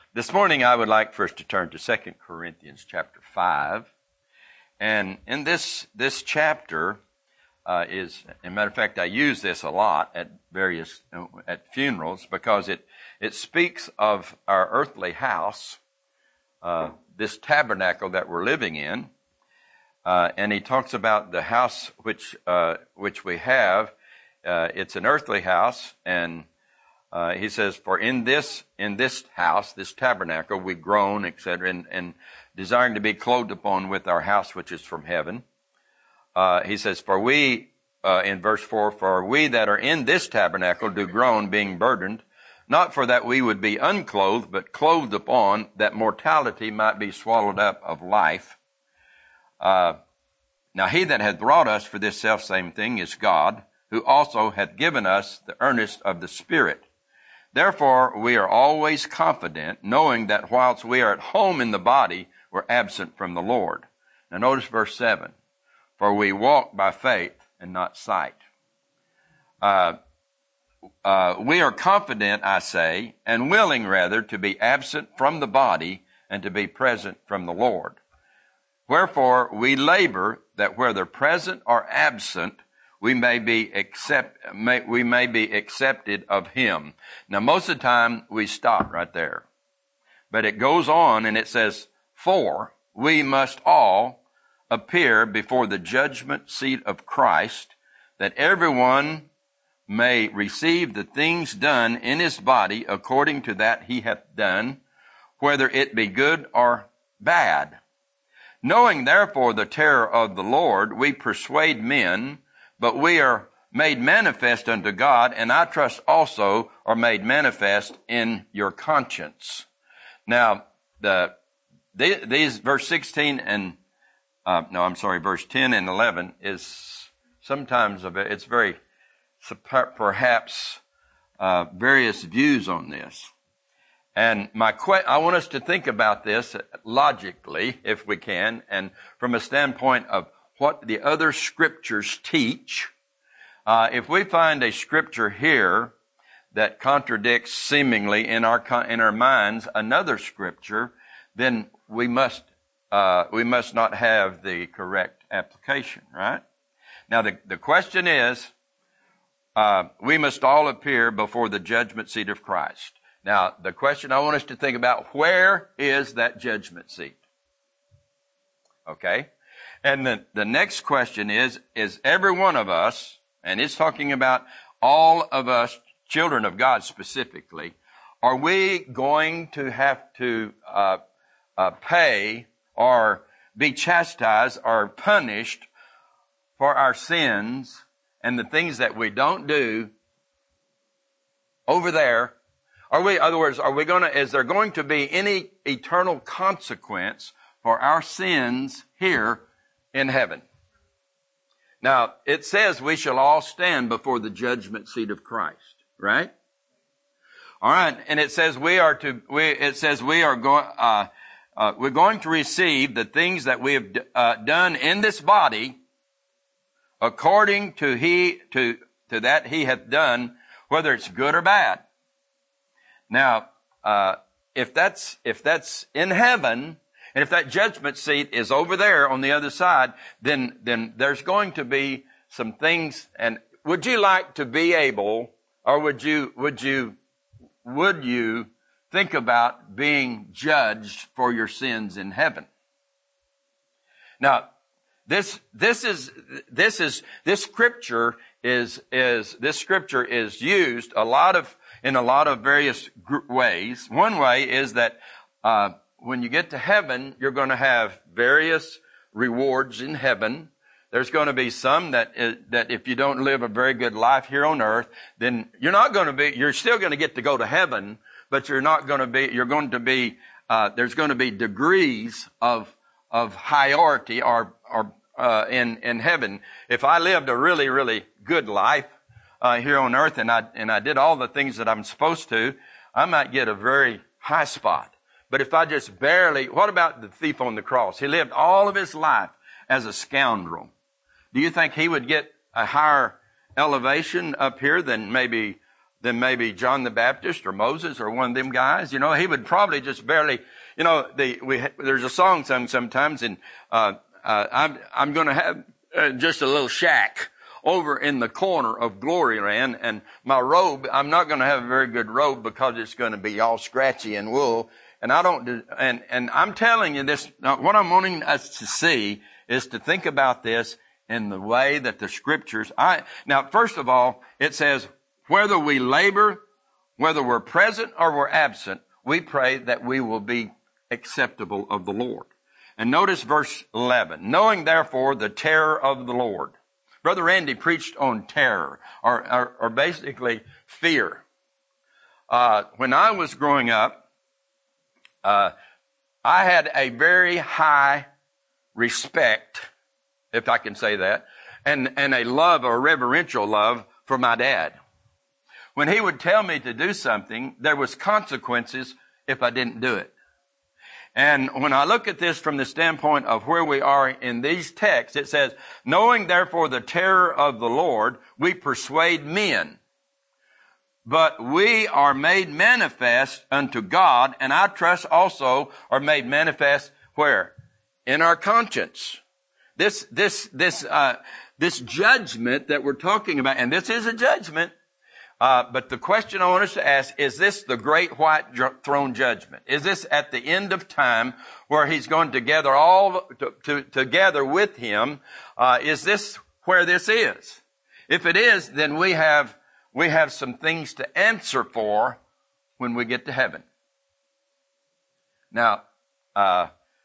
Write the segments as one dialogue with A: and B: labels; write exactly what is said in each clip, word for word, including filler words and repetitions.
A: This morning I would like for us to turn to Second Corinthians chapter five. And in this this chapter uh, is, as a matter of fact, I use this a lot at various, at funerals because it, it speaks of our earthly house, uh, this tabernacle that we're living in. Uh, and he talks about the house which uh, which we have. Uh, it's an earthly house, and uh, he says, "For in this in this house, this tabernacle, we groan, et cetera, and, and desiring to be clothed upon with our house which is from heaven." Uh, he says, "For we," uh, in verse four, "For we that are in this tabernacle do groan, being burdened, not for that we would be unclothed, but clothed upon, that mortality might be swallowed up of life. Uh, now he that hath brought us for this selfsame thing is God, who also hath given us the earnest of the Spirit. Therefore we are always confident, knowing that whilst we are at home in the body, we're absent from the Lord." Now notice verse seven. "For we walk by faith and not sight." Uh, uh, we are confident, I say, and willing rather to be absent from the body and to be present from the Lord. Wherefore we labor that whether present or absent, we may be accept, may, we may be accepted of him. Now most of the time we stop right there. But it goes on and it says, "For we must all appear before the judgment seat of Christ, that everyone may receive the things done in his body according to that he hath done, whether it be good or bad. Knowing therefore the terror of the Lord, we persuade men, but we are made manifest unto God, and I trust also are made manifest in your conscience." Now, the these verse sixteen and uh, no, I'm sorry, verse ten and eleven is sometimes of it. It's very perhaps uh, various views on this. And my que- I want us to think about this logically, if we can, and from a standpoint of what the other scriptures teach. Uh, if we find a scripture here that contradicts seemingly in our in our minds another scripture, then we must uh, we must not have the correct application, right? Now the the question is, uh, we must all appear before the judgment seat of Christ. Now, the question I want us to think about, where is that judgment seat? Okay? And the, the next question is, is every one of us, and it's talking about all of us, children of God specifically, are we going to have to uh, uh, pay or be chastised or punished for our sins and the things that we don't do over there? Are we, in other words, are we going to, is there going to be any eternal consequence for our sins here in heaven? Now, it says we shall all stand before the judgment seat of Christ, right? All right. And it says we are to, we, it says we are going, uh, uh, we're going to receive the things that we have uh, done in this body according to he, to, to that he hath done, whether it's good or bad. Now, uh, if that's, if that's in heaven, and if that judgment seat is over there on the other side, then, then there's going to be some things. And would you like to be able, or would you, would you, would you think about being judged for your sins in heaven? Now, this, this is, this is, this scripture is, is, this scripture is used a lot of, in a lot of various ways. One way is that uh when you get to heaven, you're going to have various rewards in heaven. There's going to be some that uh, that if you don't live a very good life here on earth, then you're not going to be, you're still going to get to go to heaven, but you're not going to be, you're going to be, uh there's going to be degrees of of hierarchy or or uh in in heaven. If I lived a really, really good life Uh, here on earth, and I and I did all the things that I'm supposed to, I might get a very high spot. But if I just barely, what about the thief on the cross? He lived all of his life as a scoundrel. Do you think he would get a higher elevation up here than maybe than maybe John the Baptist or Moses or one of them guys. You know, he would probably just barely, you know, the, we, there's a song sung sometimes, and, uh, uh, I'm, I'm going to have uh, just a little shack over in the corner of Glory Land, and my robe, I'm not going to have a very good robe because it's going to be all scratchy and wool. And I don't do, and, and I'm telling you this, what I'm wanting us to see is to think about this in the way that the scriptures, I, now, first of all, it says, whether we labor, whether we're present or we're absent, we pray that we will be acceptable of the Lord. And notice verse eleven, knowing therefore the terror of the Lord. Brother Randy preached on terror, or, or, or basically fear. Uh, when I was growing up, uh, I had a very high respect, if I can say that, and, and a love, a reverential love for my dad. When he would tell me to do something, there was consequences if I didn't do it. And when I look at this from the standpoint of where we are in these texts, it says, knowing therefore the terror of the Lord, we persuade men. But we are made manifest unto God, and I trust also are made manifest where? In our conscience. This, this, this, uh, this judgment that we're talking about, and this is a judgment, Uh, but the question I want us to ask, is this the great white throne judgment? Is this at the end of time where he's going to gather all to, to, together with him? Uh, is this where this is? If it is, then we have, we have some things to answer for when we get to heaven. Now, uh,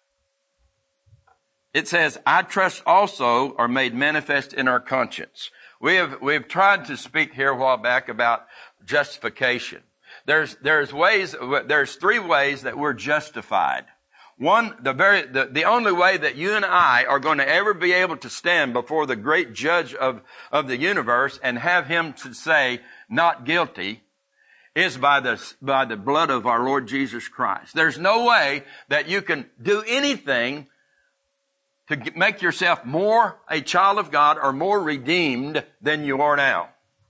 A: it says, I trust also are made manifest in our conscience. We have, we have tried to speak here a while back about justification. There's, there's ways, there's three ways that we're justified. One, the very, the, the only way that you and I are going to ever be able to stand before the great judge of, of the universe and have him to say, not guilty, is by the, by the blood of our Lord Jesus Christ. There's no way that you can do anything to make yourself more a child of God or more redeemed than you are now.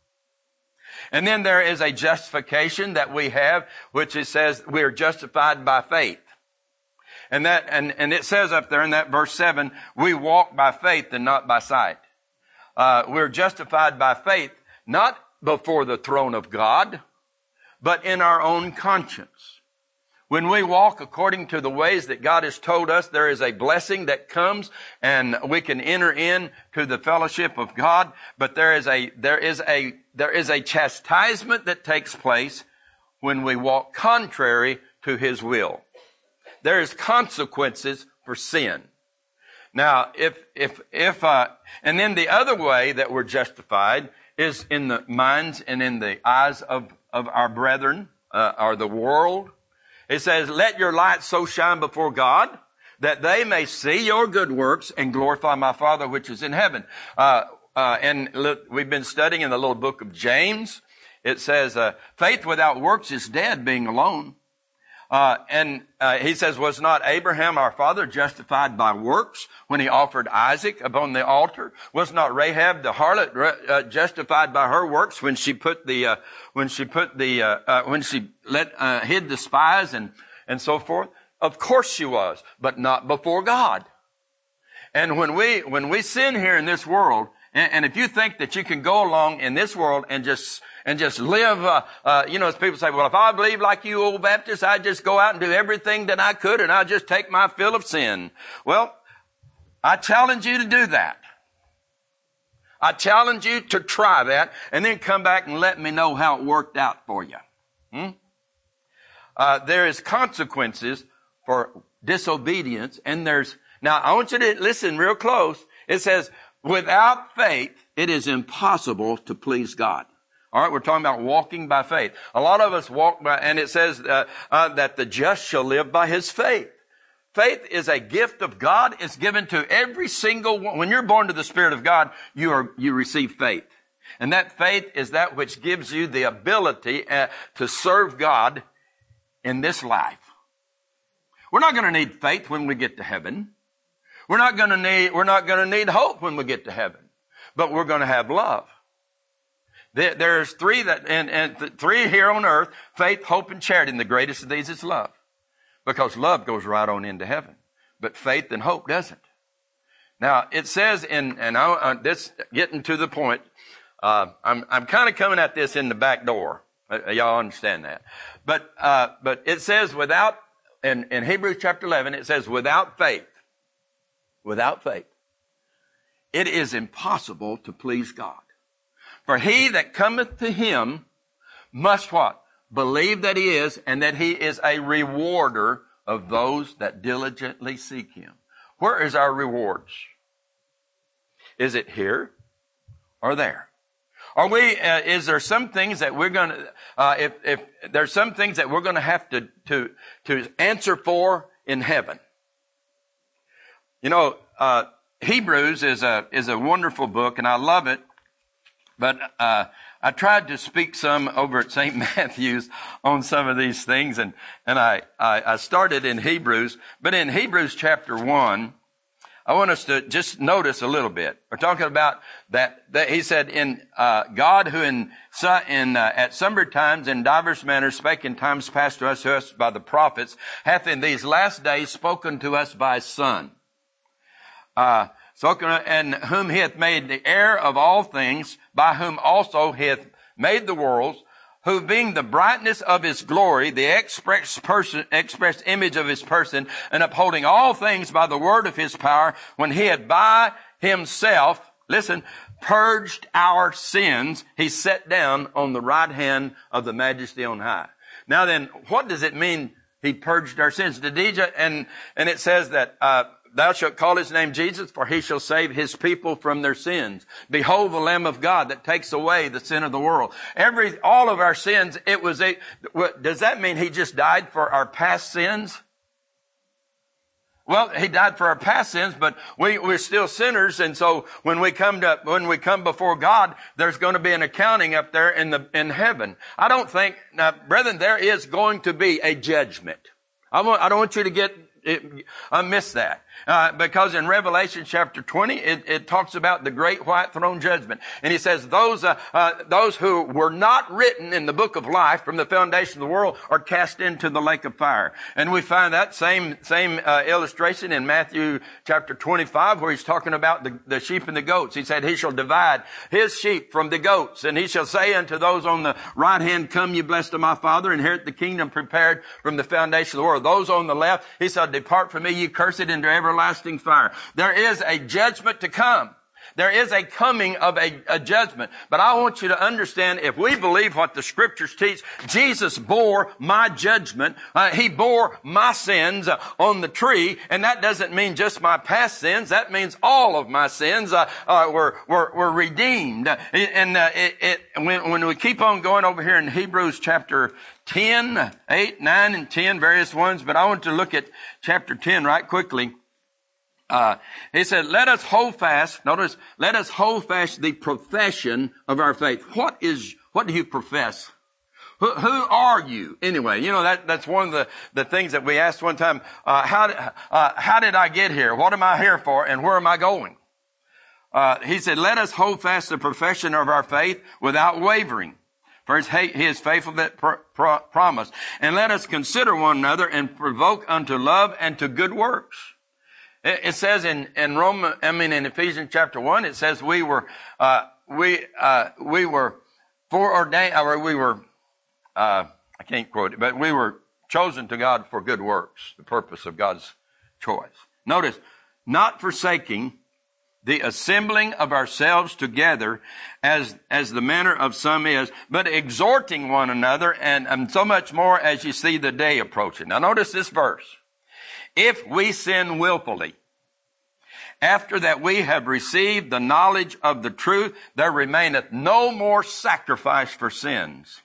A: And then there is a justification that we have, which it says we are justified by faith. And that, and, and it says up there in that verse seven, we walk by faith and not by sight. Uh, we're justified by faith, not before the throne of God, but in our own conscience. When we walk according to the ways that God has told us, there is a blessing that comes and we can enter in to the fellowship of God. But there is a, there is a, there is a chastisement that takes place when we walk contrary to his will. There is consequences for sin. Now, if, if, if, uh, and then the other way that we're justified is in the minds and in the eyes of, of our brethren, uh, or the world. It says, let your light so shine before God that they may see your good works and glorify my Father which is in heaven. Uh, uh, and look, we've been studying in the little book of James. It says, uh, faith without works is dead, being alone. Uh, and, uh, he says, was not Abraham our father justified by works when he offered Isaac upon the altar? Was not Rahab the harlot, uh, justified by her works when she put the, uh, when she put the, uh, uh, when she let, uh, hid the spies and, and so forth? Of course she was, but not before God. And when we, when we sin here in this world, and, and if you think that you can go along in this world and just, and just live, uh, uh, you know, as people say, well, if I believe like you old Baptists, I'd just go out and do everything that I could and I'd just take my fill of sin. Well, I challenge you to do that. I challenge you to try that and then come back and let me know how it worked out for you. Hmm? Uh, there is consequences for disobedience, and there's, now I want you to listen real close. It says, without faith, it is impossible to please God. All right, we're talking about walking by faith. A lot of us walk by, and it says uh, uh, that the just shall live by his faith. Faith is a gift of God. It's given to every single one. When you're born to the Spirit of God, you are you receive faith, and that faith is that which gives you the ability uh, to serve God in this life. We're not going to need faith when we get to heaven. We're not going to need we're not going to need hope when we get to heaven, but we're going to have love. There, there's three that, and, and th- three here on earth: faith, hope, and charity. And the greatest of these is love, because love goes right on into heaven, but faith and hope doesn't. Now it says in, and I, uh, this getting to the point. Uh, I'm I'm kind of coming at this in the back door. Uh, y'all understand that? But uh, but it says without in in Hebrews chapter eleven, it says without faith, without faith, it is impossible to please God. For he that cometh to him must what? Believe that he is, and that he is a rewarder of those that diligently seek him. Where is our rewards? Is it here or there? Are we, uh, is there some things that we're going to, uh, if, if there's some things that we're going to have to, to, to answer for in heaven? You know, uh, Hebrews is a, is a wonderful book, and I love it. But uh I tried to speak some over at Saint Matthew's on some of these things, and and I, I I started in Hebrews, but in Hebrews chapter one, I want us to just notice a little bit. We're talking about that. That he said, "In uh God, who in in uh, at sundry times in divers manners spake in times past to us, to us by the prophets, hath in these last days spoken to us by His Son." Uh, and whom he hath made the heir of all things, by whom also he hath made the worlds, who being the brightness of his glory, the express person, express image of his person, and upholding all things by the word of his power, when he had by himself, listen, purged our sins, he sat down on the right hand of the Majesty on high. Now then, what does it mean he purged our sins? Did he just, and, and it says that, uh, thou shalt call his name Jesus, for he shall save his people from their sins. Behold the Lamb of God that takes away the sin of the world. Every, all of our sins, it was a, does that mean he just died for our past sins? Well, he died for our past sins, but we, we're still sinners, and so when we come to, when we come before God, there's going to be an accounting up there in the, in heaven. I don't think, now, brethren, there is going to be a judgment. I want, I don't want you to get, it, I miss that. Uh, because in Revelation chapter twenty, it, it talks about the great white throne judgment. And he says those, uh, uh, those who were not written in the book of life from the foundation of the world are cast into the lake of fire. And we find that same, same, uh, illustration in Matthew chapter twenty-five, where he's talking about the, the sheep and the goats. He said he shall divide his sheep from the goats. And he shall say unto those on the right hand, come ye blessed of my Father, inherit the kingdom prepared from the foundation of the world. Those on the left, he shall depart from me, ye cursed, into everlasting everlasting fire. There is a judgment to come. There is a coming of a, a judgment. But I want you to understand, if we believe what the scriptures teach, Jesus bore my judgment. Uh, he bore my sins uh, on the tree. And that doesn't mean just my past sins. That means all of my sins uh, uh, were, were, were redeemed. And uh, it, it, when, when we keep on going over here in Hebrews chapter ten, eight, nine, and ten, various ones. But I want to look at chapter ten right quickly. Uh, he said, let us hold fast, notice, let us hold fast the profession of our faith. What is, what do you profess? Who, who are you anyway? You know, that, that's one of the, the things that we asked one time. Uh, how, uh, how did I get here? What am I here for? And where am I going? Uh, he said, let us hold fast the profession of our faith without wavering. For he is faithful that pro- pro- promised. And let us consider one another and provoke unto love and to good works. It says in, in Rome, I mean, in Ephesians chapter one, it says we were, uh, we, uh, we were foreordained, or we were, uh, I can't quote it, but we were chosen to God for good works, the purpose of God's choice. Notice, not forsaking the assembling of ourselves together as, as the manner of some is, but exhorting one another, and, and so much more as you see the day approaching. Now notice this verse. If we sin willfully, after that we have received the knowledge of the truth, there remaineth no more sacrifice for sins.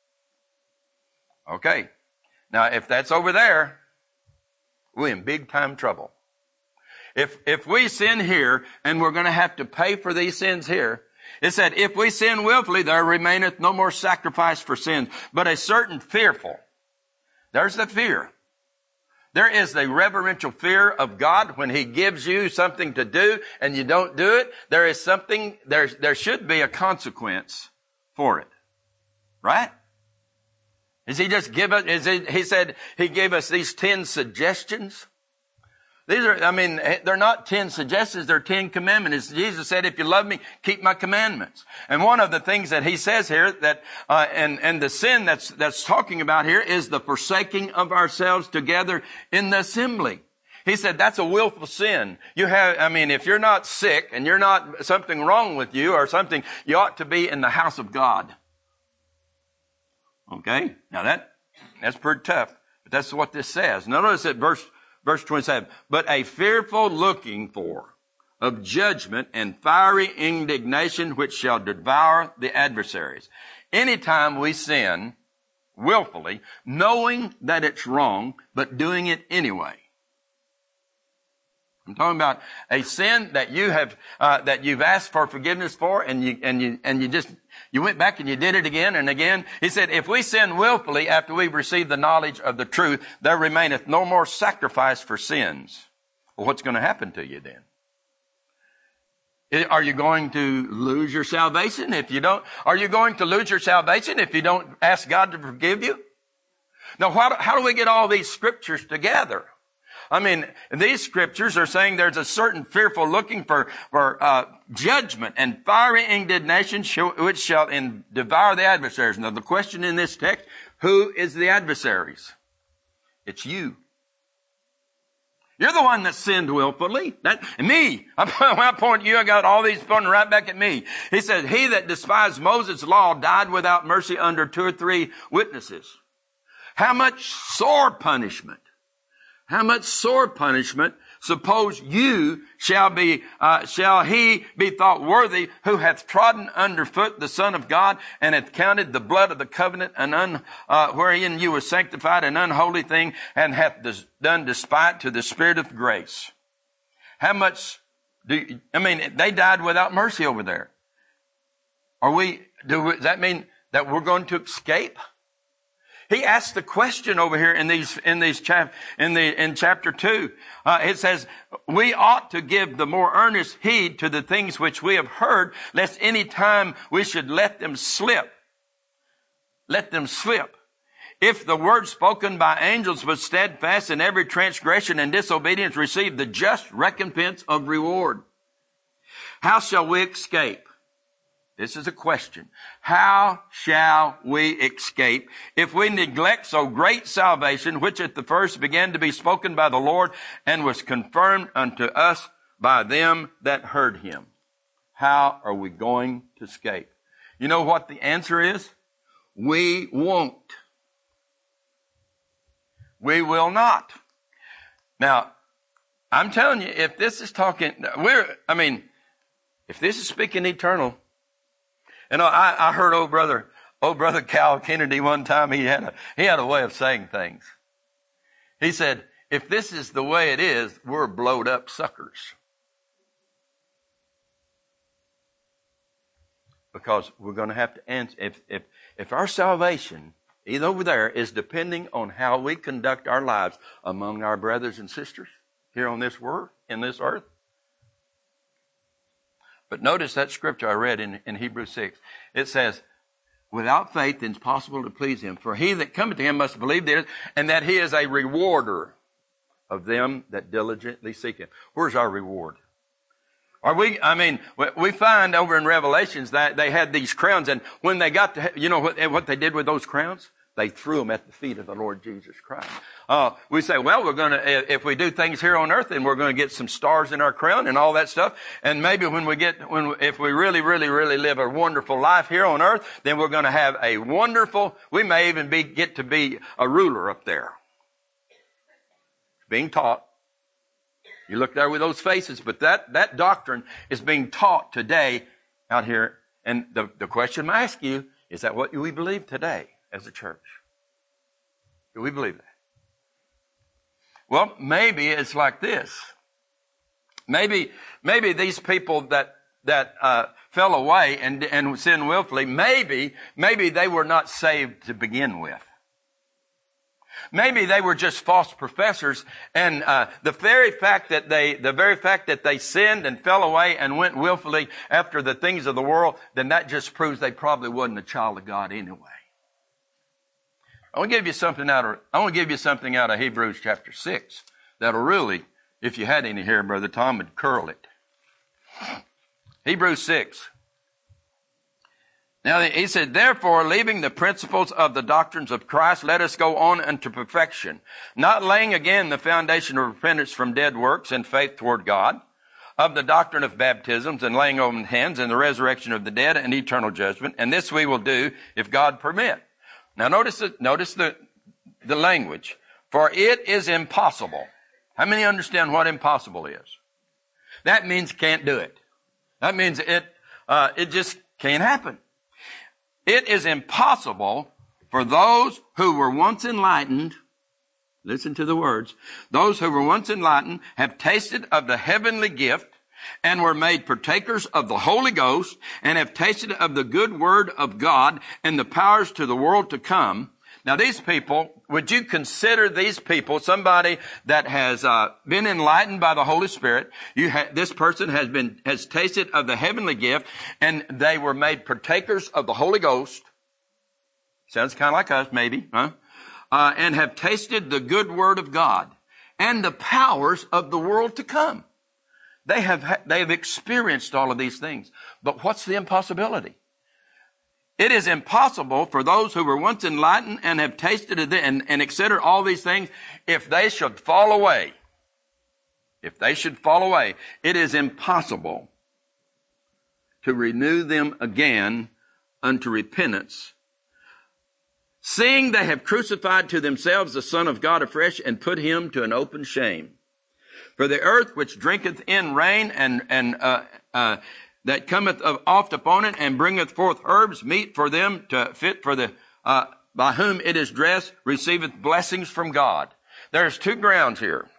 A: Okay. Now, if that's over there, we're in big time trouble. If, if we sin here and we're going to have to pay for these sins here, it said, if we sin willfully, there remaineth no more sacrifice for sins, but a certain fearful. There's the fear. There is the reverential fear of God when He gives you something to do and you don't do it. There is something, there, there should be a consequence for it. Right? Is he just give us, is he, he said he gave us these ten suggestions? These are, I mean, they're not ten suggestions, they're ten commandments. Jesus said, if you love me, keep my commandments. And one of the things that he says here that, uh, and, and the sin that's, that's talking about here is the forsaking of ourselves together in the assembly. He said that's a willful sin. You have, I mean, if you're not sick and you're not something wrong with you or something, you ought to be in the house of God. Okay? Now that, that's pretty tough, but that's what this says. Notice that verse Verse twenty-seven, but a fearful looking for of judgment and fiery indignation which shall devour the adversaries. Anytime we sin willfully, knowing that it's wrong, but doing it anyway. I'm talking about a sin that you have, uh, that you've asked for forgiveness for and you, and you, and you just, you went back and you did it again and again. He said, if we sin willfully after we've received the knowledge of the truth, there remaineth no more sacrifice for sins. Well, what's going to happen to you then? Are you going to lose your salvation if you don't? Are you going to lose your salvation if you don't ask God to forgive you? Now, how do, how do we get all these scriptures together? I mean, these scriptures are saying there's a certain fearful looking for, for, uh, judgment and fiery indignation which shall in, devour the adversaries. Now, the question in this text, who is the adversaries? It's you. You're the one that sinned willfully. That, me. When I point at you, I got all these pointing right back at me. He said, he that despised Moses' law died without mercy under two or three witnesses. How much sore punishment? How much sore punishment, suppose you shall be, uh, shall he be thought worthy who hath trodden underfoot the Son of God and hath counted the blood of the covenant an un, uh, wherein you were sanctified an unholy thing and hath dis- done despite to the Spirit of grace. How much do you, I mean, they died without mercy over there. Are we, do we, does that mean that we're going to escape? He asked the question over here in these, in these chap, in the, in chapter two. Uh, it says, we ought to give the more earnest heed to the things which we have heard, lest any time we should let them slip. Let them slip. If the word spoken by angels was steadfast, and every transgression and disobedience received the just recompense of reward. How shall we escape? This is a question. How shall we escape if we neglect so great salvation, which at the first began to be spoken by the Lord and was confirmed unto us by them that heard him? How are we going to escape? You know what the answer is? We won't. We will not. Now, I'm telling you, if this is talking, we're, I mean, if this is speaking eternal, and I, I heard old brother, old brother Cal Kennedy one time, he had a, he had a way of saying things. He said, if this is the way it is, we're blowed up suckers. Because we're going to have to answer, if, if, if our salvation, either over there, is depending on how we conduct our lives among our brothers and sisters here on this world, in this earth. But notice that scripture I read in, in Hebrews six. It says, without faith it is possible to please him. For he that cometh to him must believe there is, and that he is a rewarder of them that diligently seek him. Where's our reward? Are we, I mean, we find over in Revelations that they had these crowns, and when they got to, you know what, what they did with those crowns? They threw them at the feet of the Lord Jesus Christ. Uh, we say, well, we're going to, if we do things here on earth, then we're going to get some stars in our crown and all that stuff. And maybe when we get, when, if we really, really, really live a wonderful life here on earth, then we're going to have a wonderful, we may even be, get to be a ruler up there. Being taught. You look there with those faces, but that, that doctrine is being taught today out here. And the, the question I ask you, is that what we believe today as a church? Do we believe that? Well, maybe it's like this. Maybe, maybe these people that, that, uh, fell away and, and sinned willfully, maybe, maybe they were not saved to begin with. Maybe they were just false professors, and uh, the very fact that they, the very fact that they sinned and fell away and went willfully after the things of the world, then that just proves they probably wasn't a child of God anyway. I want to give you something out of, I want to give you something out of Hebrews chapter six that'll really, if you had any here, Brother Tom, would curl it. Hebrews six. Now he said, therefore, leaving the principles of the doctrines of Christ, let us go on unto perfection, not laying again the foundation of repentance from dead works and faith toward God, of the doctrine of baptisms and laying on of hands and the resurrection of the dead and eternal judgment. And this we will do if God permit. Now notice the, notice the, the language. For it is impossible. How many understand what impossible is? That means can't do it. That means it, uh, it just can't happen. It is impossible for those who were once enlightened, listen to the words, those who were once enlightened have tasted of the heavenly gift and were made partakers of the Holy Ghost and have tasted of the good word of God and the powers to the world to come. Now these people, would you consider these people somebody that has uh, been enlightened by the Holy Spirit? You ha- this person has been has tasted of the heavenly gift, and they were made partakers of the Holy Ghost. Sounds kind of like us, maybe, huh? Uh, and have tasted the good word of God and the powers of the world to come. They have ha- they have experienced all of these things. But what's the impossibility? It is impossible for those who were once enlightened and have tasted of it and, and consider all these things, if they should fall away, if they should fall away, it is impossible to renew them again unto repentance, seeing they have crucified to themselves the Son of God afresh and put him to an open shame. For the earth which drinketh in rain and, and, uh, uh, that cometh oft upon it and bringeth forth herbs, meet for them to fit for the, uh, by whom it is dressed, receiveth blessings from God. There's two grounds here.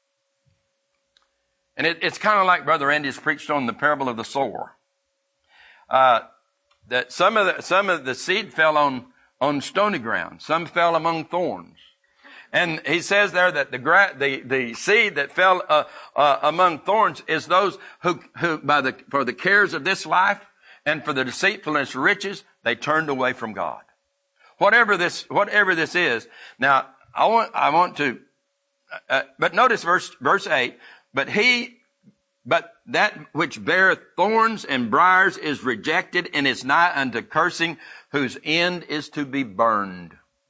A: And it, it's kind of like Brother Andy's preached on the parable of the sower. Uh, that some of the, some of the seed fell on, on stony ground. Some fell among thorns. And he says there that the gra- the, the seed that fell uh, uh, among thorns is those who, who by the, for the cares of this life and for the deceitfulness of riches, they turned away from God. Whatever this, whatever this is. Now, I want, I want to, uh, but notice verse, verse eight, but he, but that which beareth thorns and briars is rejected and is nigh unto cursing, whose end is to be burned.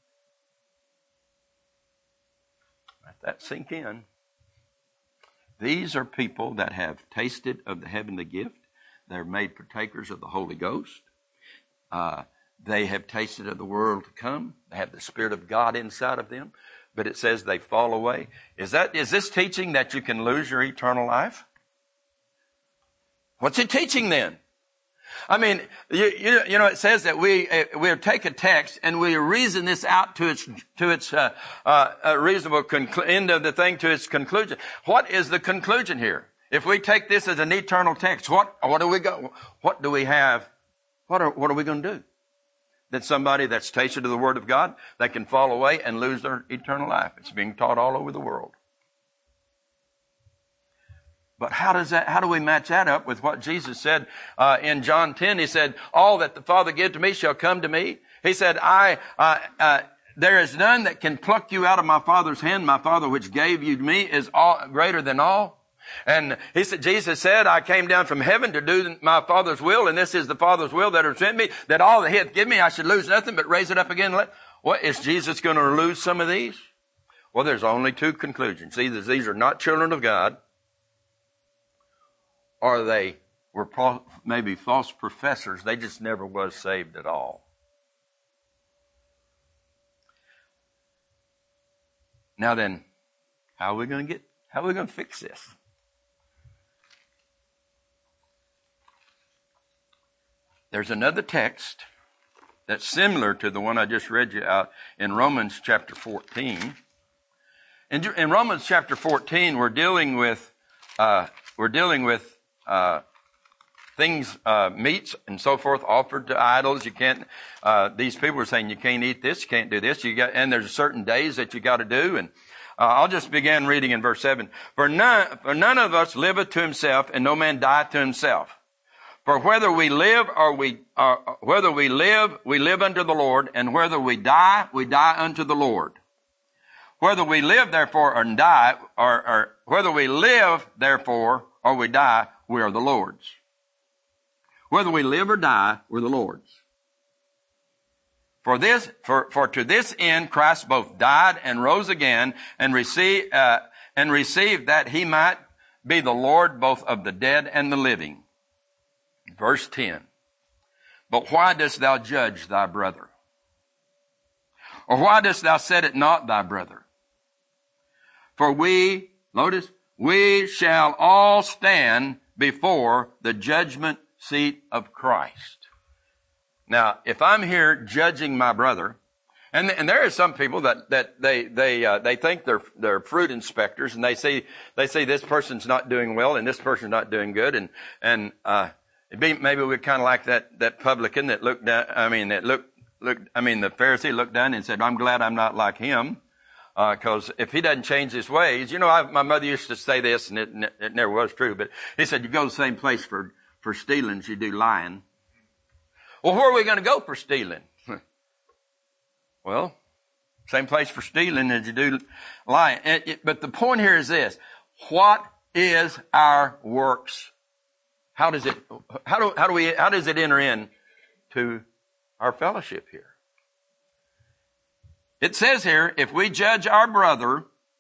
A: That sink in. These are people that have tasted of the heavenly gift. They're made partakers of the Holy Ghost. Uh, they have tasted of the world to come. They have the Spirit of God inside of them. But it says they fall away. Is that, is this teaching that you can lose your eternal life? What's it teaching then? I mean, you, you, you know, it says that we uh, we take a text and we reason this out to its to its uh, uh, reasonable conclu- end of the thing to its conclusion. What is the conclusion here? If we take this as an eternal text, what what do we go? What do we have? What are what are we going to do? That somebody that's tasted of the Word of God, they can fall away and lose their eternal life. It's being taught all over the world. But how does that, how do we match that up with what Jesus said, uh, in John ten? He said, all that the Father give to me shall come to me. He said, I, uh, uh, there is none that can pluck you out of my Father's hand. My Father which gave you to me is all, greater than all. And he said, Jesus said, I came down from heaven to do my Father's will, and this is the Father's will that has sent me, that all that he hath given me, I should lose nothing but raise it up again. Let, what, is Jesus going to lose some of these? Well, there's only two conclusions. Either these are not children of God, or they were pro- maybe false professors. They just never was saved at all. Now then, how are we going to get, how are we going to fix this? There's another text that's similar to the one I just read you out in Romans chapter fourteen. In, in Romans chapter fourteen, we're dealing with, uh, we're dealing with, Uh, things, uh, meats and so forth offered to idols. You can't, uh, these people are saying you can't eat this, you can't do this. You got, and there's certain days that you got to do. And, uh, I'll just begin reading in verse seven. For none, for none of us liveth to himself, and no man dieth to himself. For whether we live or we, uh, whether we live, we live unto the Lord, and whether we die, we die unto the Lord. Whether we live, therefore, or die, or, or whether we live, therefore, or we die, we are the Lord's. Whether we live or die, we're the Lord's. For this, for, for to this end Christ both died and rose again, and received, uh, and received that he might be the Lord both of the dead and the living. Verse ten. But why dost thou judge thy brother? Or why dost thou set it not thy brother? For we, notice, we shall all stand before the judgment seat of Christ. Now, if I'm here judging my brother, and, and there are some people that, that they, they, uh, they think they're, they're fruit inspectors, and they say, they say this person's not doing well and this person's not doing good, and, and, uh, it'd be, maybe we're kind of like that, that publican that looked down, I mean, that looked, looked, I mean, the Pharisee looked down and said, I'm glad I'm not like him. Uh, cause if he doesn't change his ways, you know, I, my mother used to say this, and it, it never was true, but he said, you go to the same place for, for stealing as you do lying. Well, where are we going to go for stealing? Well, same place for stealing as you do lying. It, it, but the point here is this. What is our works? How does it, how do, how do we, how does it enter in to our fellowship here? It says here, if we judge our brother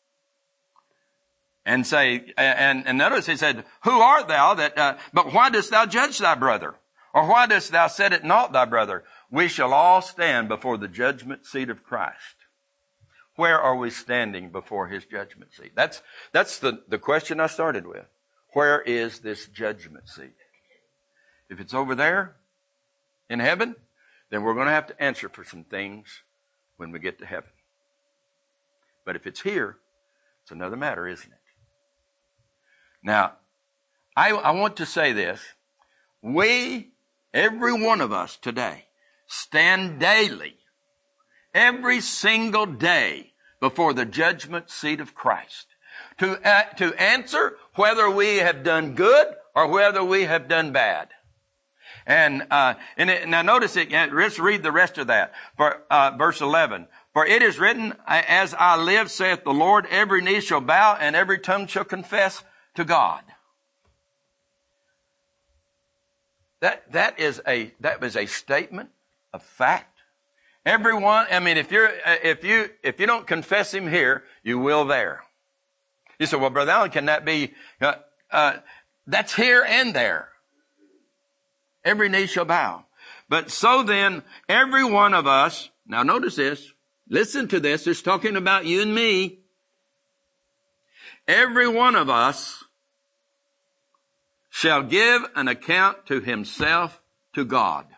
A: and say, and, and notice he said, who art thou that, uh, but why dost thou judge thy brother? Or why dost thou set it not thy brother? We shall all stand before the judgment seat of Christ. Where are we standing before his judgment seat? That's, that's the, the question I started with. Where is this judgment seat? If it's over there in heaven, then we're going to have to answer for some things when we get to heaven. But if it's here, it's another matter, isn't it? Now, I, I want to say this. We, every one of us today, stand daily, every single day, before the judgment seat of Christ to, uh, to answer whether we have done good or whether we have done bad. And, uh, and it, now notice it, let's read the rest of that. For, uh, verse eleven. For it is written, as I live, saith the Lord, every knee shall bow and every tongue shall confess to God. That, that is a, that was a statement of fact. Everyone, I mean, if you're, if you, if you don't confess him here, you will there. You say, well, Brother Allen, can that be, uh, uh, that's here and there. Every knee shall bow. But so then, every one of us, now notice this, listen to this, it's talking about you and me. Every one of us shall give an account to himself to God.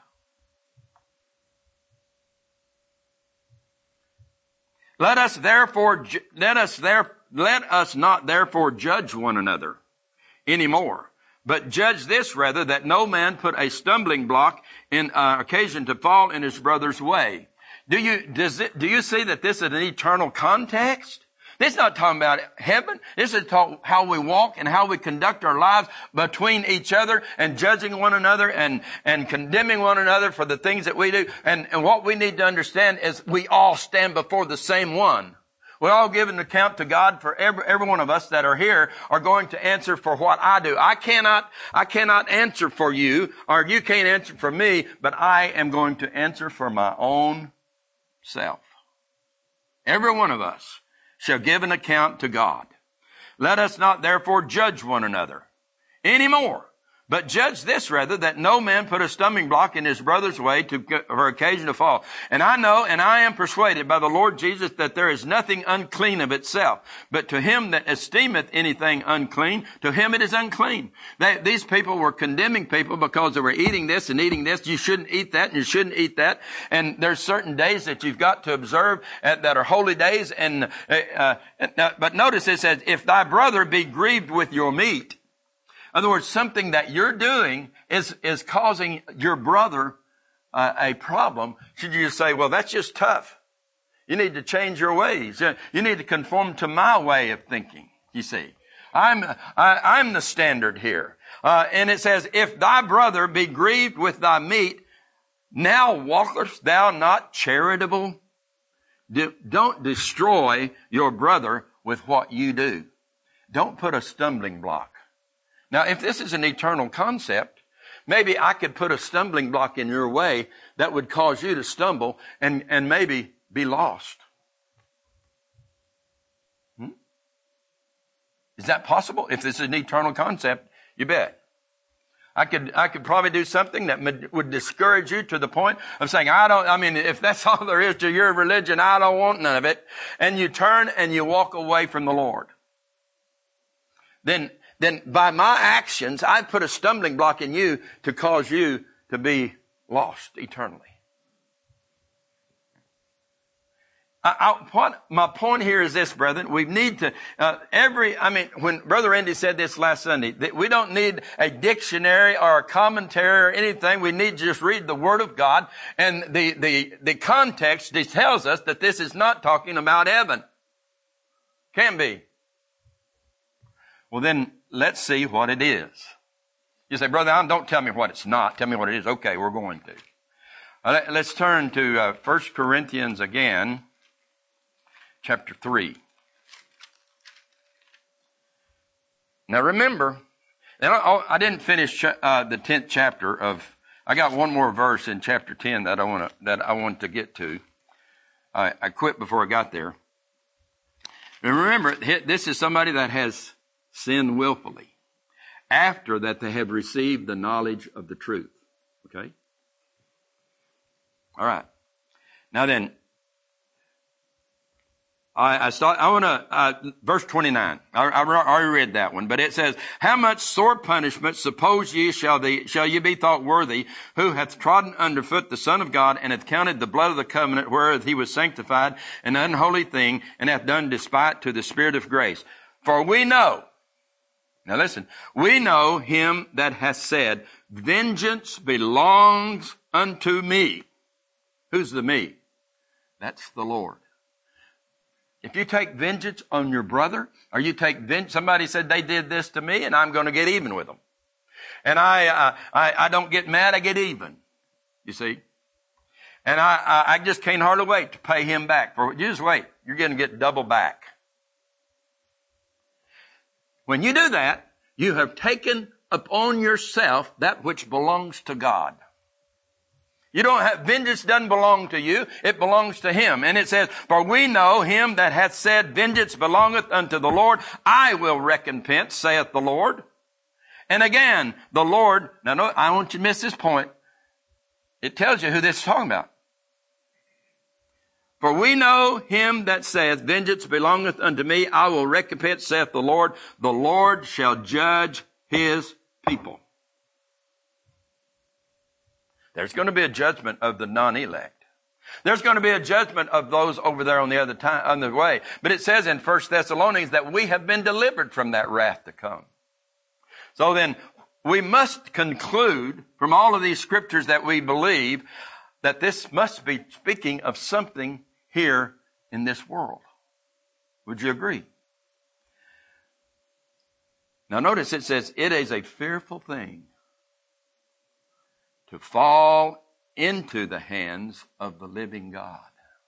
A: Let us therefore, let us there, let us not therefore judge one another anymore. But judge this rather, that no man put a stumbling block in uh, occasion to fall in his brother's way. Do you, does it, do you see that this is an eternal context? This is not talking about heaven. This is talking how we walk and how we conduct our lives between each other and judging one another and, and condemning one another for the things that we do. And, and what we need to understand is we all stand before the same one. We all give an account to God for every, every one of us that are here are going to answer for what I do. I cannot, I cannot answer for you, or you can't answer for me, but I am going to answer for my own self. Every one of us shall give an account to God. Let us not therefore judge one another anymore, but judge this rather, that no man put a stumbling block in his brother's way to, for occasion to fall. And I know, and I am persuaded by the Lord Jesus, that there is nothing unclean of itself. But to him that esteemeth anything unclean, to him it is unclean. They, these people were condemning people because they were eating this and eating this. You shouldn't eat that and you shouldn't eat that. And there's certain days that you've got to observe uh, that are holy days. And uh, uh, but notice it says, if thy brother be grieved with your meat, In other words, something that you're doing is, is causing your brother uh, a problem. Should you just say, well, that's just tough. You need to change your ways. You need to conform to my way of thinking, you see. I'm, I, I'm the standard here. Uh, and it says, if thy brother be grieved with thy meat, now walkest thou not charitable? Do, don't destroy your brother with what you do. Don't put a stumbling block. Now, if this is an eternal concept, maybe I could put a stumbling block in your way that would cause you to stumble and, and maybe be lost. Hmm? Is that possible? If this is an eternal concept, you bet. I could, I could probably do something that would discourage you to the point of saying, I don't, I mean, if that's all there is to your religion, I don't want none of it. And you turn and you walk away from the Lord. Then, then by my actions, I put a stumbling block in you to cause you to be lost eternally. I, I, what, my point here is this, brethren. We need to, uh, every, I mean, when Brother Andy said this last Sunday, that we don't need a dictionary or a commentary or anything. We need to just read the Word of God. And the, the, the context tells us that this is not talking about heaven. Can be. Well, then let's see what it is. You say, Brother Allen, don't tell me what it's not. Tell me what it is. Okay, we're going to. Uh, let's turn to uh, First Corinthians again, chapter three. Now remember, and I, I didn't finish uh, the tenth chapter of. I got one more verse in chapter ten that I want to that I want to get to. I, I quit before I got there. And remember, this is somebody that has sinned willfully after that they have received the knowledge of the truth. Okay? All right. Now then, I, I start, I want to, uh, verse twenty-nine. I, I already read that one, but it says, how much sore punishment suppose ye shall the, shall ye be thought worthy, who hath trodden under foot the Son of God, and hath counted the blood of the covenant whereof he was sanctified an unholy thing, and hath done despite to the Spirit of grace. For we know, now listen, we know him that hath said, vengeance belongs unto me. Who's the me? That's the Lord. If you take vengeance on your brother, or you take vengeance, somebody said they did this to me and I'm going to get even with them. And I, uh, I, I don't get mad, I get even. You see? And I, I, I just can't hardly wait to pay him back. For, you just wait. You're going to get double back. When you do that, you have taken upon yourself that which belongs to God. You don't have, vengeance doesn't belong to you, it belongs to him. And it says, for we know him that hath said, vengeance belongeth unto the Lord, I will recompense, saith the Lord. And again, the Lord, now no, I want you to miss this point. It tells you who this is talking about. For we know him that saith, vengeance belongeth unto me, I will recompense, saith the Lord. The Lord shall judge his people. There's going to be a judgment of the non-elect. There's going to be a judgment of those over there on the other time, on the way. But it says in First Thessalonians that we have been delivered from that wrath to come. So then, we must conclude from all of these scriptures that we believe that this must be speaking of something here in this world. Would you agree? Now notice it says, it is a fearful thing to fall into the hands of the living God.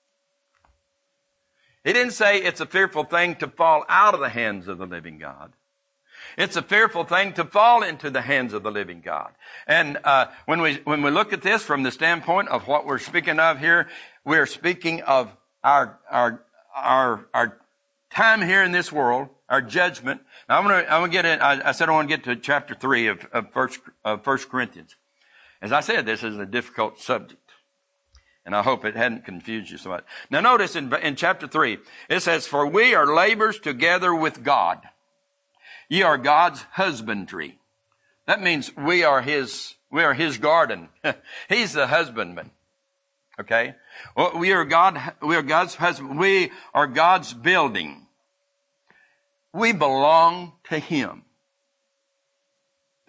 A: He didn't say it's a fearful thing to fall out of the hands of the living God. It's a fearful thing to fall into the hands of the living God. And uh, when we when we look at this from the standpoint of what we're speaking of here, we're speaking of our our our our time here in this world, our judgment. Now I'm gonna I'm gonna get it. I, I said I want to get to chapter three of of First of First Corinthians. As I said, this is a difficult subject, and I hope it hadn't confused you so much. Now notice in, in chapter three, it says, for we are laborers together with God. Ye are God's husbandry. That means we are his, we are his garden. He's the husbandman. Okay? Well, we are God, we are God's husband. We are God's building. We belong to him.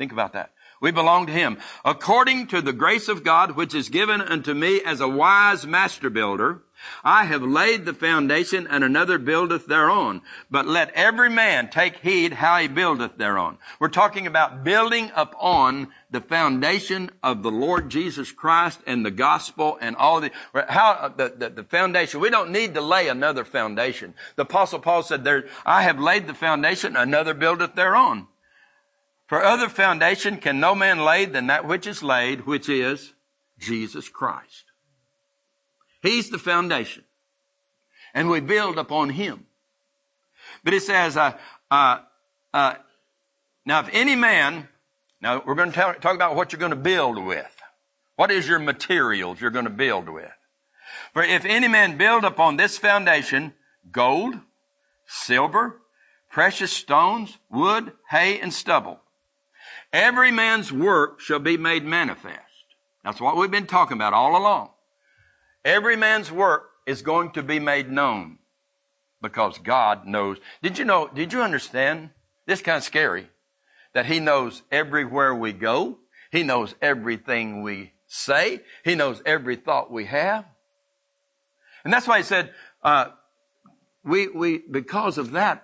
A: Think about that. We belong to him. According to the grace of God, which is given unto me as a wise master builder, I have laid the foundation, and another buildeth thereon. But let every man take heed how he buildeth thereon. We're talking about building upon the foundation of the Lord Jesus Christ and the gospel and all the, how, the, the, the foundation. We don't need to lay another foundation. The Apostle Paul said there, I have laid the foundation, another buildeth thereon. For other foundation can no man lay than that which is laid, which is Jesus Christ. He's the foundation. And we build upon him. But it says, uh, uh, uh, now if any man, now we're going to tell, talk about what you're going to build with. What is your materials you're going to build with? For if any man build upon this foundation gold, silver, precious stones, wood, hay, and stubble, every man's work shall be made manifest. That's what we've been talking about all along. Every man's work is going to be made known because God knows. Did you know, did you understand? This is kind of scary. That he knows everywhere we go. He knows everything we say. He knows every thought we have. And that's why he said, uh, we, we, because of that,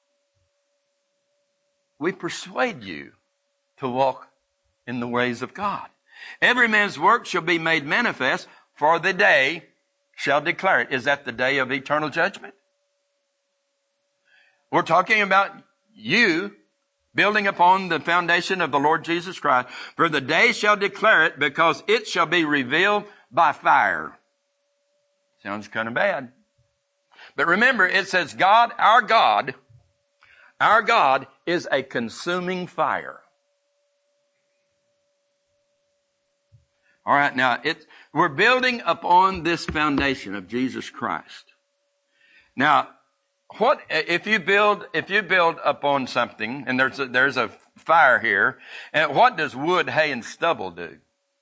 A: we persuade you to walk in the ways of God. Every man's work shall be made manifest, for the day shall declare it. Is that the day of eternal judgment? We're talking about you building upon the foundation of the Lord Jesus Christ. For the day shall declare it, because it shall be revealed by fire. Sounds kind of bad. But remember, it says God, our God, our God is a consuming fire. All right, now it, we're building upon this foundation of Jesus Christ. Now, what if you build if you build upon something, and there's a, there's a fire here, and what does wood, hay, and stubble do?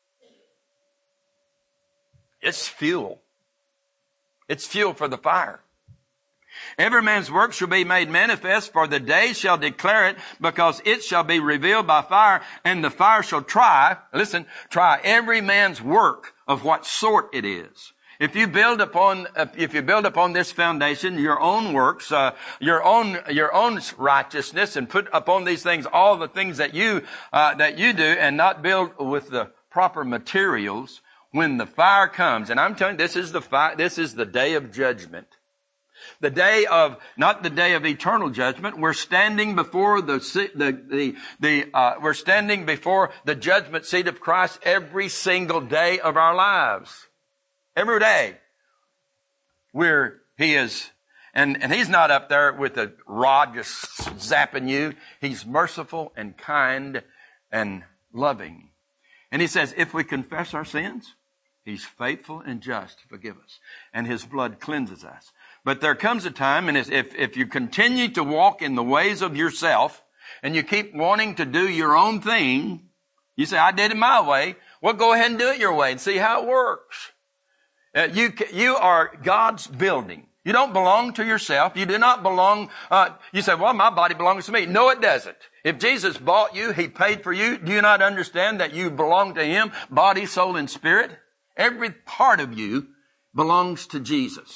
A: It's fuel. It's fuel for the fire. Every man's work shall be made manifest, for the day shall declare it, because it shall be revealed by fire, and the fire shall try, listen, try every man's work of what sort it is. If you build upon, if you build upon this foundation, your own works, uh, your own, your own righteousness, and put upon these things all the things that you, uh, that you do, and not build with the proper materials, when the fire comes, and I'm telling you, this is the fire, this is the day of judgment. The day of, not the day of eternal judgment. We're standing before the, the, the, the uh, we're standing before the judgment seat of Christ every single day of our lives. Every day. We're, he is, and, and he's not up there with a rod just zapping you. He's merciful and kind and loving. And he says, if we confess our sins, he's faithful and just to forgive us. And his blood cleanses us. But there comes a time, and if, if you continue to walk in the ways of yourself, and you keep wanting to do your own thing, you say, I did it my way. Well, go ahead and do it your way and see how it works. Uh, you, you are God's building. You don't belong to yourself. You do not belong, uh, you say, well, my body belongs to me. No, it doesn't. If Jesus bought you, he paid for you. Do you not understand that you belong to him, body, soul, and spirit? Every part of you belongs to Jesus.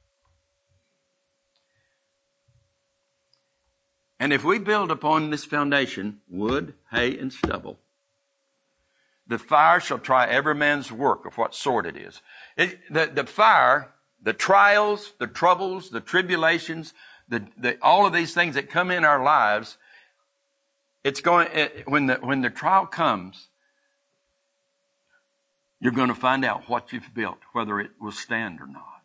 A: And if we build upon this foundation, wood, hay, and stubble, the fire shall try every man's work of what sort it is. It, the, the fire, the trials, the troubles, the tribulations, the, the, all of these things that come in our lives, it's going, it, when the, when the trial comes, you're going to find out what you've built, whether it will stand or not.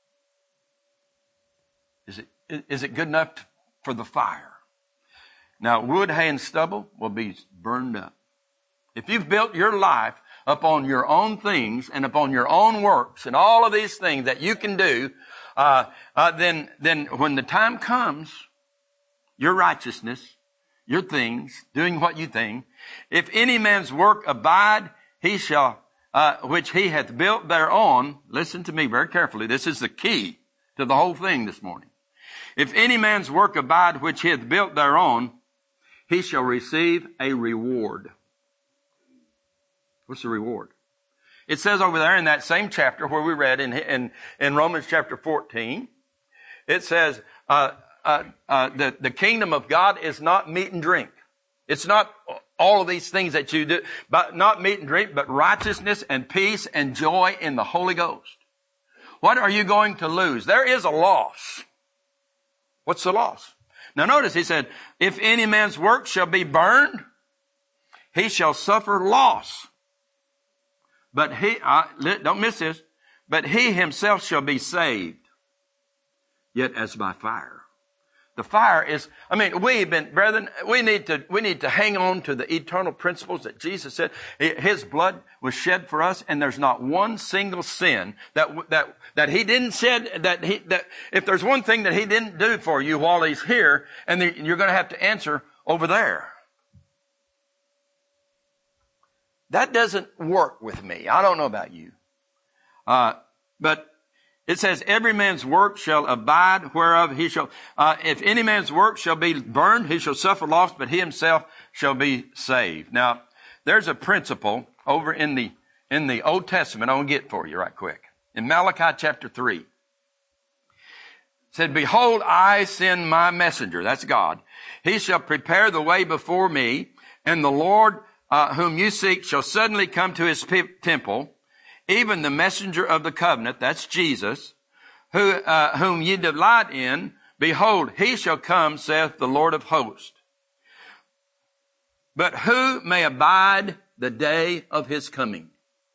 A: Is it, is it good enough to, for the fire? Now, wood, hay, and stubble will be burned up. If you've built your life upon your own things and upon your own works and all of these things that you can do, uh, uh, then, then when the time comes, your righteousness, your things, doing what you think, if any man's work abide, he shall, uh, which he hath built thereon, listen to me very carefully. This is the key to the whole thing this morning. If any man's work abide, which he hath built thereon, he shall receive a reward. What's the reward? It says over there in that same chapter where we read in, in, in Romans chapter fourteen, it says, uh, uh, uh, the, the kingdom of God is not meat and drink. It's not all of these things that you do, but not meat and drink, but righteousness and peace and joy in the Holy Ghost. What are you going to lose? There is a loss. What's the loss? Now notice he said, if any man's work shall be burned, he shall suffer loss. But he, uh, don't miss this, but he himself shall be saved, yet as by fire. The fire is, I mean, we've been, brethren, we need to, we need to hang on to the eternal principles that Jesus said. His blood was shed for us, and there's not one single sin that, that, that he didn't shed, that he, that, if there's one thing that he didn't do for you while he's here, and the, you're going to have to answer over there. That doesn't work with me. I don't know about you. Uh, but it says, every man's work shall abide whereof he shall, uh, if any man's work shall be burned, he shall suffer loss, but he himself shall be saved. Now, there's a principle over in the, in the Old Testament I want to get for you right quick. In Malachi chapter three. It said, behold, I send my messenger. That's God. He shall prepare the way before me, and the Lord, uh, whom you seek shall suddenly come to his p- temple. Even the messenger of the covenant, that's Jesus, who, uh, whom ye delight in, behold, he shall come, saith the Lord of hosts. But who may abide the day of his coming?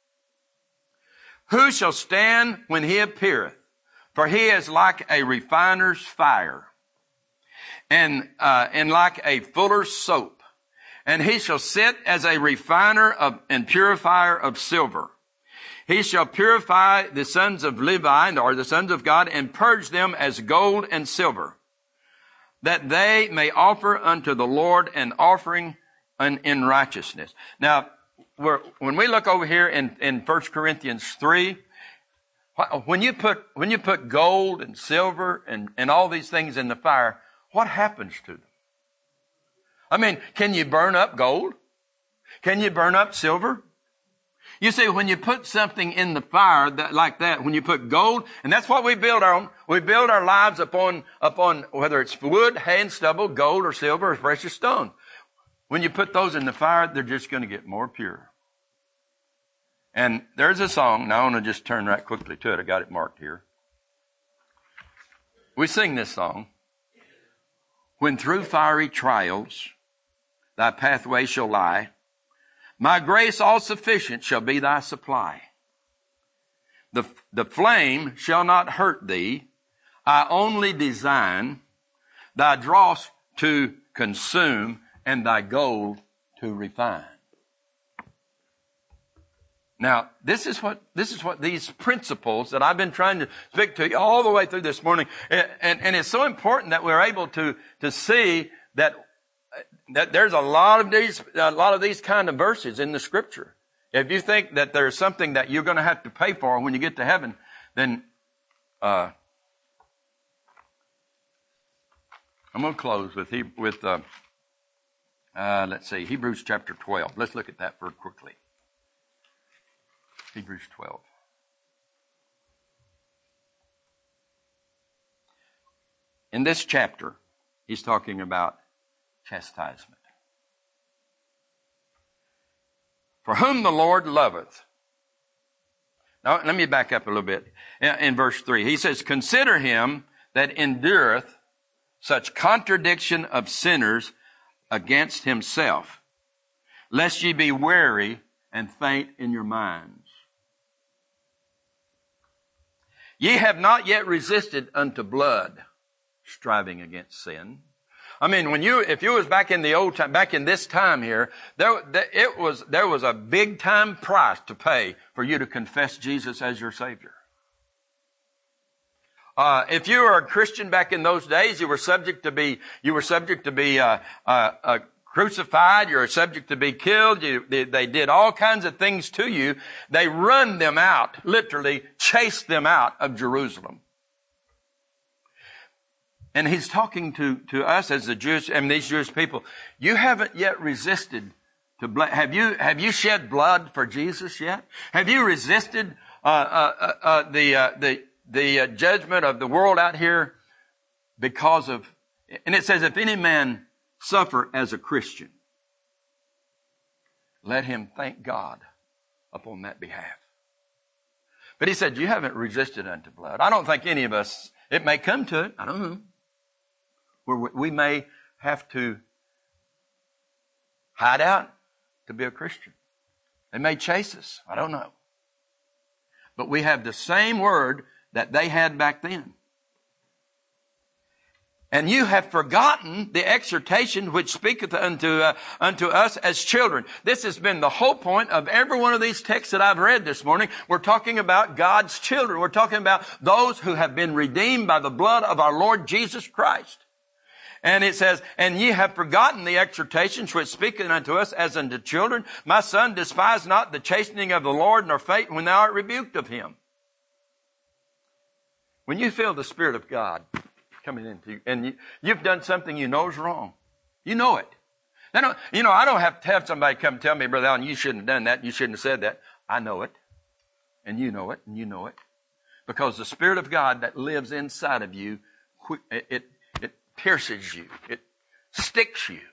A: Who shall stand when he appeareth? For he is like a refiner's fire, and, uh, and like a fuller's soap. And he shall sit as a refiner of, and purifier of silver. He shall purify the sons of Levi, or the sons of God, and purge them as gold and silver, that they may offer unto the Lord an offering in, in righteousness. Now, we're, when we look over here in, in First Corinthians three, when you put, when you put gold and silver and, and all these things in the fire, what happens to them? I mean, can you burn up gold? Can you burn up silver? You see, when you put something in the fire that, like that, when you put gold, and that's what we build on, we build our lives upon, upon whether it's wood, hay and stubble, gold or silver or precious stone. When you put those in the fire, they're just going to get more pure. And there's a song, now I want to just turn right quickly to it. I got it marked here. We sing this song. When through fiery trials thy pathway shall lie, my grace all sufficient shall be thy supply. The, the flame shall not hurt thee. I only design thy dross to consume and thy gold to refine. Now, this is what, this is what these principles that I've been trying to speak to you all the way through this morning. And, and, and it's so important that we're able to, to see that that there's a lot of these, a lot of these kind of verses in the scripture. If you think that there's something that you're going to have to pay for when you get to heaven, then, uh, I'm going to close with, he, with, uh, uh, let's see, Hebrews chapter twelve. Let's look at that very quickly. Hebrews twelve. In this chapter, he's talking about chastisement. For whom the Lord loveth. Now, let me back up a little bit. In, in verse three, he says, consider him that endureth such contradiction of sinners against himself, lest ye be weary and faint in your minds. Ye have not yet resisted unto blood, striving against sin. I mean, when you, if you was back in the old time, back in this time here, there, it was, there was a big time price to pay for you to confess Jesus as your Savior. Uh, if you were a Christian back in those days, you were subject to be, you were subject to be, uh, uh, uh crucified. You were subject to be killed. You, they, they did all kinds of things to you. They run them out, literally chased them out of Jerusalem. And he's talking to, to us as the Jewish, I mean, these Jewish people. You haven't yet resisted to blood. Have you, have you shed blood for Jesus yet? Have you resisted, uh, uh, uh, the, uh, the, the uh, judgment of the world out here because of, and it says, if any man suffer as a Christian, let him thank God upon that behalf. But he said, you haven't resisted unto blood. I don't think any of us, it may come to it. I don't know. Where we may have to hide out to be a Christian. They may chase us. I don't know. But we have the same word that they had back then. And you have forgotten the exhortation which speaketh unto, uh, unto us as children. This has been the whole point of every one of these texts that I've read this morning. We're talking about God's children. We're talking about those who have been redeemed by the blood of our Lord Jesus Christ. And it says, and ye have forgotten the exhortations which speaketh unto us as unto children. My son, despise not the chastening of the Lord, nor faint when thou art rebuked of him. When you feel the Spirit of God coming into you, and you, you've done something you know is wrong. You know it. I don't, you know, I don't have to have somebody come tell me, Brother Allen, you shouldn't have done that, you shouldn't have said that. I know it. And you know it, and you know it. Because the Spirit of God that lives inside of you, it, it, it pierces you. It sticks you.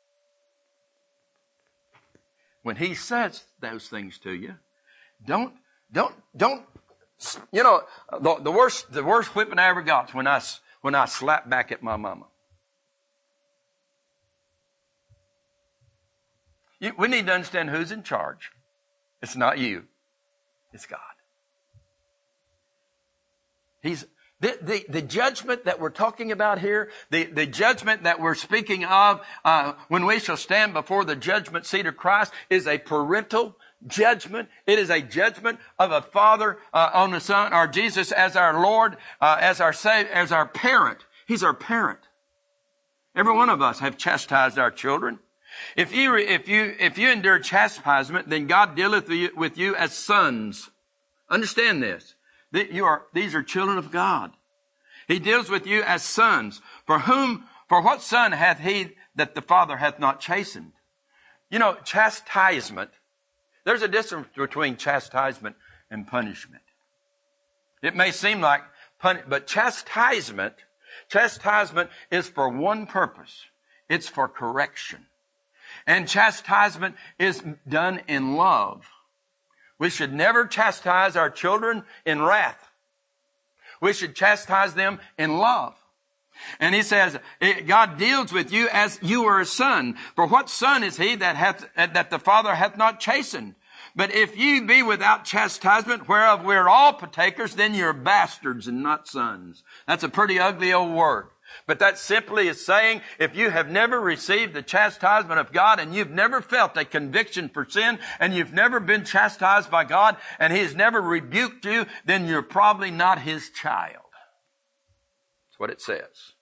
A: When He says those things to you, don't, don't, don't, you know, the, the worst, the worst whipping I ever got when I, when I slapped back at my mama. You, we need to understand who's in charge. It's not you. It's God. He's, the, the, the judgment that we're talking about here, the, the judgment that we're speaking of, uh, when we shall stand before the judgment seat of Christ, is a parental judgment. It is a judgment of a father uh, on the son, or Jesus as our Lord, uh, as our Savior, as our parent. He's our parent. Every one of us have chastised our children. If you if you if you endure chastisement, then God dealeth with you as sons. Understand this. That you are these are children of God. He deals with you as sons. For whom for what son hath he that the father hath not chastened? You know, chastisement. There's a difference between chastisement and punishment. It may seem like pun- but chastisement, chastisement is for one purpose. It's for correction. And chastisement is done in love. We should never chastise our children in wrath. We should chastise them in love. And he says, God deals with you as you are a son. For what son is he that hath, that the father hath not chastened? But if ye be without chastisement, whereof we are all partakers, then you're bastards and not sons. That's a pretty ugly old word. But that simply is saying, if you have never received the chastisement of God, and you've never felt a conviction for sin, and you've never been chastised by God, and He has never rebuked you, then you're probably not His child. That's what it says.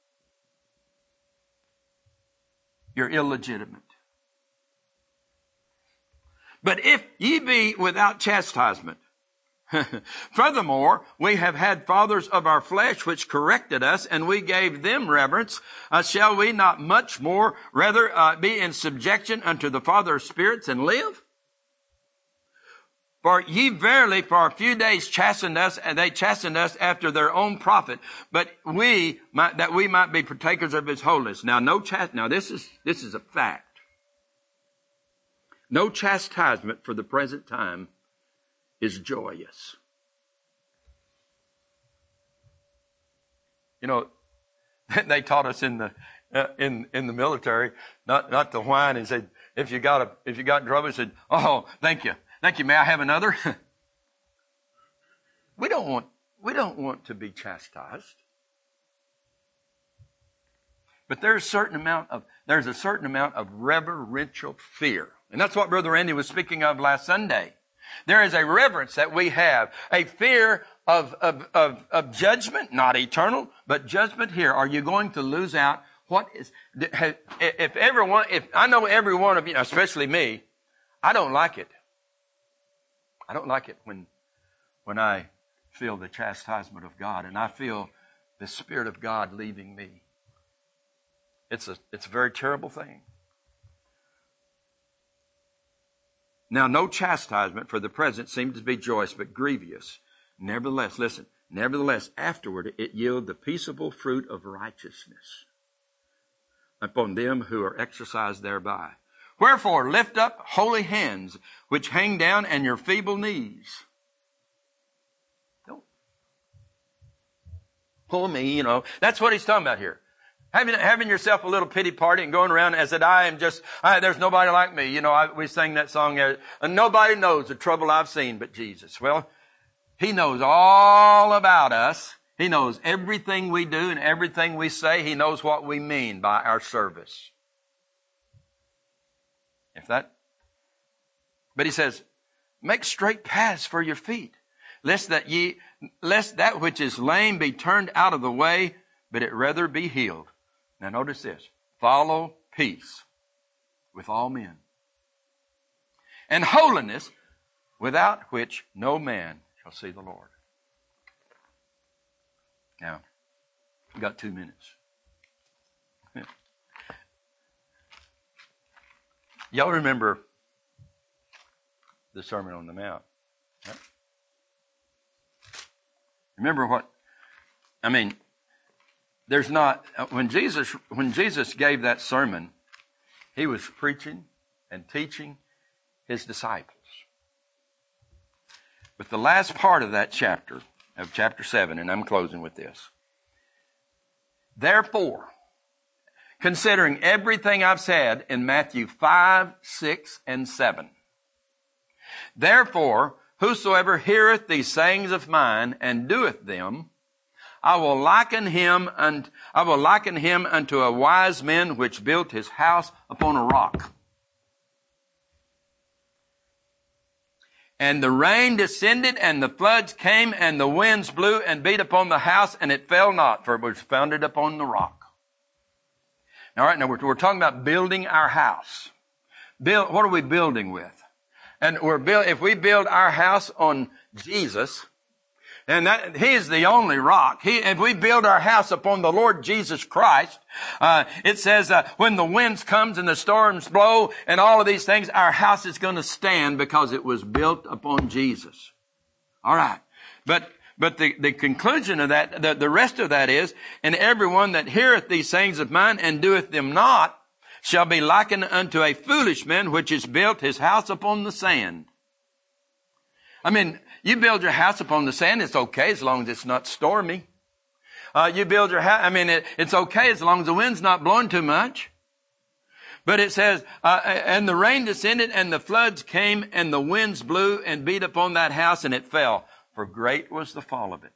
A: You're illegitimate. But if ye be without chastisement, furthermore, we have had fathers of our flesh which corrected us, and we gave them reverence. Uh, shall we not much more rather uh, be in subjection unto the Father of spirits and live? For ye verily for a few days chastened us, and they chastened us after their own profit, but we might, that we might be partakers of His holiness. Now, no chast. Now, this is this is a fact. No chastisement for the present time is joyous. You know, they taught us in the uh, in in the military not not to whine and say, if you got a if you got in trouble, said, oh, thank you, thank you, may I have another? we don't want we don't want to be chastised, but there's a certain amount of there's a certain amount of reverential fear, and that's what Brother Randy was speaking of last Sunday. There is a reverence that we have, a fear of, of, of, of judgment, not eternal, but judgment here. Are you going to lose out? What is, if everyone, if I know every one of you, especially me, I don't like it. I don't like it when, when I feel the chastisement of God, and I feel the Spirit of God leaving me. It's a, it's a very terrible thing. Now, no chastisement for the present seems to be joyous, but grievous. Nevertheless, listen, nevertheless, afterward it yield the peaceable fruit of righteousness upon them who are exercised thereby. Wherefore, lift up holy hands, which hang down, and your feeble knees. Don't pull me, you know. That's what he's talking about here. Having, having yourself a little pity party and going around as that I am just, I, there's nobody like me. You know, I, we sang that song, uh, and nobody knows the trouble I've seen but Jesus. Well, He knows all about us. He knows everything we do and everything we say. He knows what we mean by our service. If that, but he says, make straight paths for your feet, lest that ye, lest that which is lame be turned out of the way, but it rather be healed. Now notice this. Follow peace with all men, and holiness, without which no man shall see the Lord. Now, we've got two minutes. Y'all remember the Sermon on the Mount? Right? Remember what, I mean, there's not, when Jesus, when Jesus gave that sermon, he was preaching and teaching his disciples. But the last part of that chapter, of chapter seven, and I'm closing with this. Therefore, considering everything I've said in Matthew five, six, and seven. Therefore, whosoever heareth these sayings of mine and doeth them, I will liken him and I will liken him unto a wise man which built his house upon a rock. And the rain descended, and the floods came, and the winds blew and beat upon the house, and it fell not, for it was founded upon the rock. All right, now we're, we're talking about building our house. Build, what are we building with? And we're build, if we build our house on Jesus, and that, He is the only rock. He, if we build our house upon the Lord Jesus Christ, uh, it says, uh, when the winds comes and the storms blow and all of these things, our house is going to stand because it was built upon Jesus. All right. But, but the, the conclusion of that, the, the rest of that is, and everyone that heareth these sayings of mine and doeth them not shall be likened unto a foolish man which has built his house upon the sand. I mean, you build your house upon the sand, it's okay as long as it's not stormy. Uh, you build your house, I mean, it, it's okay as long as the wind's not blowing too much. But it says, uh, and the rain descended, and the floods came, and the winds blew and beat upon that house, and it fell. For great was the fall of it.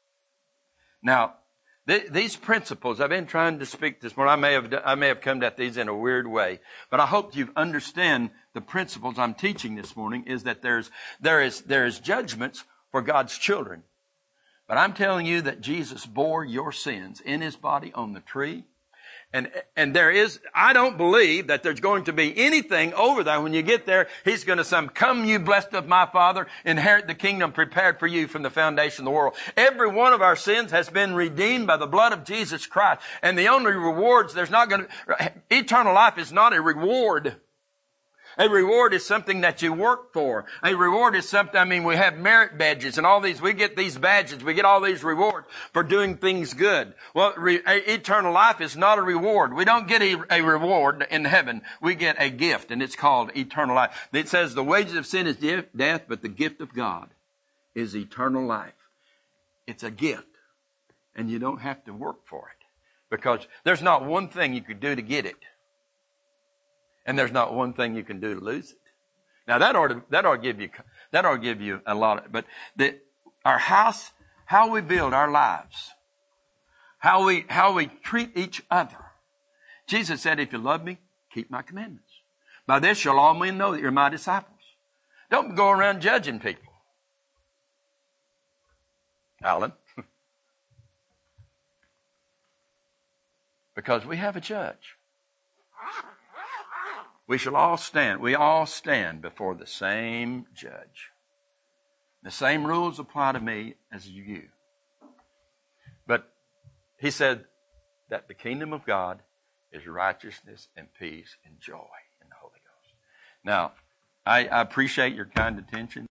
A: Now, th- these principles, I've been trying to speak this morning. I may have, I may have come at these in a weird way, but I hope you understand the principles I'm teaching this morning is that there's, there is, there is judgments for God's children. But I'm telling you that Jesus bore your sins in His body on the tree. And, and there is, I don't believe that there's going to be anything over there. When you get there, He's going to say, come you blessed of my Father, inherit the kingdom prepared for you from the foundation of the world. Every one of our sins has been redeemed by the blood of Jesus Christ. And the only rewards, there's not going to, eternal life is not a reward. A reward is something that you work for. A reward is something, I mean, we have merit badges and all these, we get these badges, we get all these rewards for doing things good. Well, re, a, eternal life is not a reward. We don't get a, a reward in heaven. We get a gift, and it's called eternal life. It says the wages of sin is death, but the gift of God is eternal life. It's a gift, and you don't have to work for it because there's not one thing you could do to get it. And there's not one thing you can do to lose it. Now that ought to, that ought to give you, that ought to give you a lot of, but the, our house, how we build our lives, how we, how we treat each other. Jesus said, if you love me, keep my commandments. By this shall all men know that you're my disciples. Don't go around judging people. Alan. Because we have a judge. We shall all stand, we all stand before the same judge. The same rules apply to me as you. But He said that the kingdom of God is righteousness and peace and joy in the Holy Ghost. Now, I, I appreciate your kind attention.